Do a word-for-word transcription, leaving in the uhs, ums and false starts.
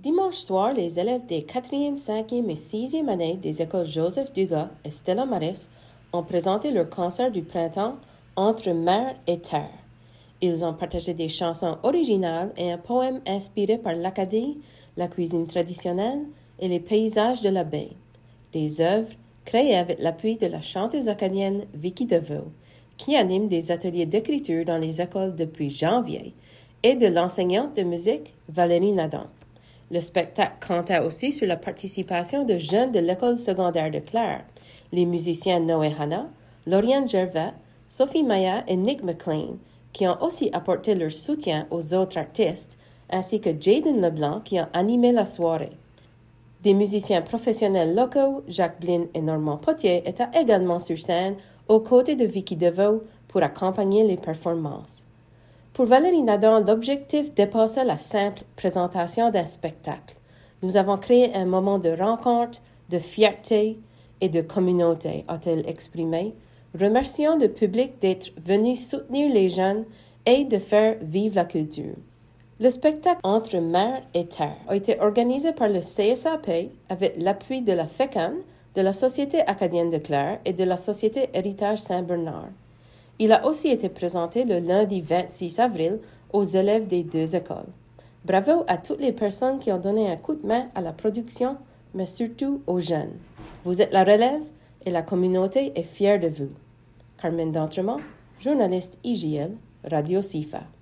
Dimanche soir, les élèves des quatrième, cinquième et sixième année des écoles Joseph Dugas et Stella Maris ont présenté leur concert du printemps Entre mer et terre. Ils ont partagé des chansons originales et un poème inspiré par l'Acadie, la cuisine traditionnelle et les paysages de la baie. Des œuvres créées avec l'appui de la chanteuse acadienne Vicky DeVoe, qui anime des ateliers d'écriture dans les écoles depuis janvier, et de l'enseignante de musique Valérie Nadan. Le spectacle compta aussi sur la participation de jeunes de l'école secondaire de Clare, les musiciens Noé Hanna, Lauriane Gervais, Sophie Maya et Nick McLean, qui ont aussi apporté leur soutien aux autres artistes, ainsi que Jaden Leblanc qui a animé la soirée. Des musiciens professionnels locaux, Jacques Blin et Normand Potier, étaient également sur scène aux côtés de Vicky DeVoe pour accompagner les performances. Pour Valérie Nadan, l'objectif dépassait la simple présentation d'un spectacle. Nous avons créé un moment de rencontre, de fierté et de communauté, a-t-elle exprimé, remerciant le public d'être venu soutenir les jeunes et de faire vivre la culture. Le spectacle Entre mer et terre a été organisé par le C S A P avec l'appui de la F E C A N, de la Société acadienne de Clare et de la Société Héritage Saint-Bernard. Il a aussi été présenté le lundi vingt-six avril aux élèves des deux écoles. Bravo à toutes les personnes qui ont donné un coup de main à la production, mais surtout aux jeunes. Vous êtes la relève et la communauté est fière de vous. Carmen D'Entremont, journaliste I J L, Radio C I F A.